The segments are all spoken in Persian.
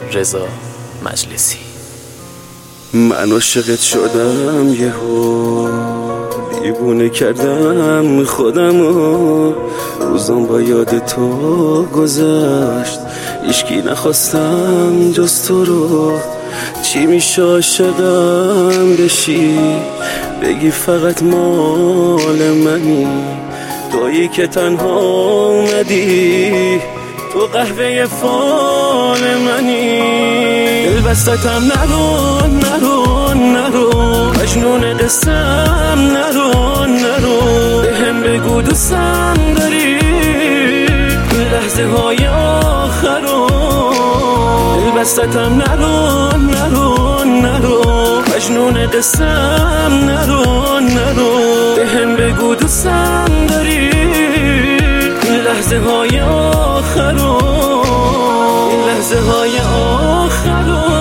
رضا مجلسی. من عاشقت شدم یهو، دیوونه کردم خودمو، روزم با یاد تو گذشت، هیچکی نخواستم جز تو رو. چی میشه عاشقم بشی، بگی فقط مال منی، تویی که تنها اومدی، تو قهوه فال منی. دل بستم نرو نرو نرو، مجنون قصم نرو نرو، بهم بگو دوستم داری لحظه های آخرو. دل بستم نرو نرو نرو، مجنون قصم نرو نرو، بهم بگو دوستم داری لحظه های آخرو، لحظه های آخرو.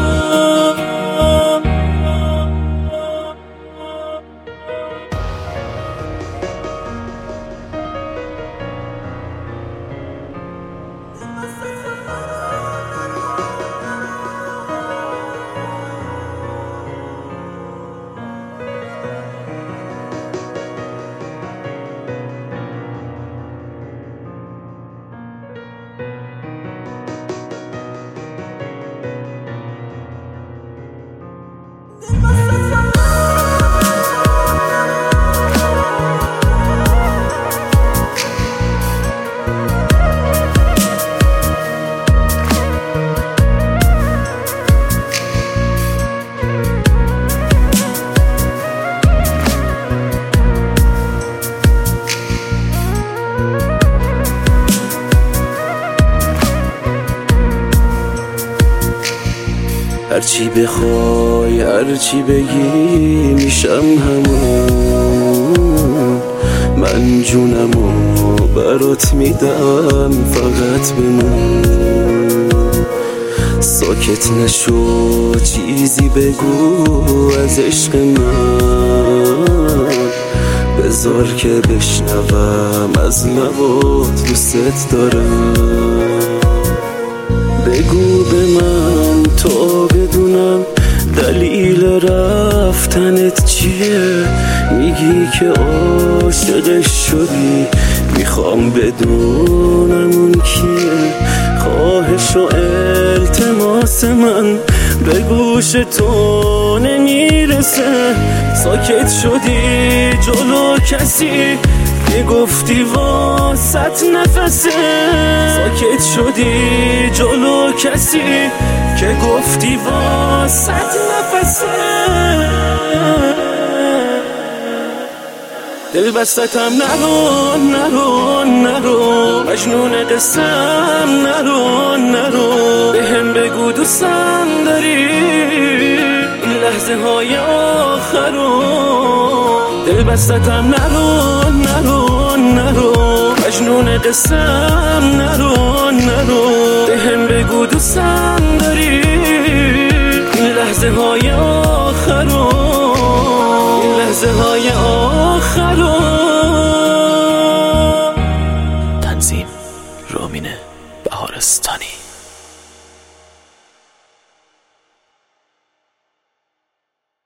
هرچی بخوای هرچی بگی میشم همون، من جونمو برات میدم فقط بمون. ساکت نشو چیزی بگو از عشق من، بذار که بشنوم از لبات دوست دارم. بگو به من تا بدونم دلیل رفتنت چیه، میگی که عاشقش شدی، میخوام بدونم اون کیه. خواهش و التماس من به گوش تو نمیرسه، ساکت شدی جلو کسی که گفتی واسط نفسه، ساکت شدی جلو کسی که گفتی واسط نفسه. دل بستم نرو نرو نرو، مجنون قصم نرو نرو، بهم بگو دوستم داری این لحظه های آخرو. دل بستم نرو نرو نرو، مجنون قصم نرو نرو، بهم بگو دوستم داری این لحظه های آخرو، این لحظه های آخرو. تنظیم رامین بهارستانی.